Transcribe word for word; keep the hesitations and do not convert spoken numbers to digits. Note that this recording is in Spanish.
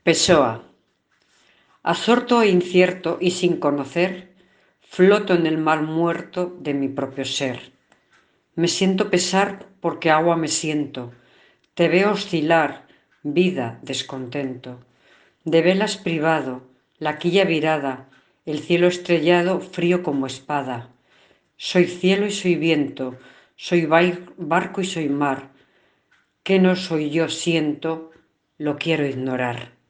Pessoa. Absorto e incierto y sin conocer, floto en el mar muerto de mi propio ser. Me siento pesar porque agua me siento. Te veo oscilar, vida, descontento. De velas privado, la quilla virada, el cielo estrellado frío como espada. Soy cielo y soy viento, soy barco y soy mar. ¿Qué no soy yo siento? Lo quiero ignorar.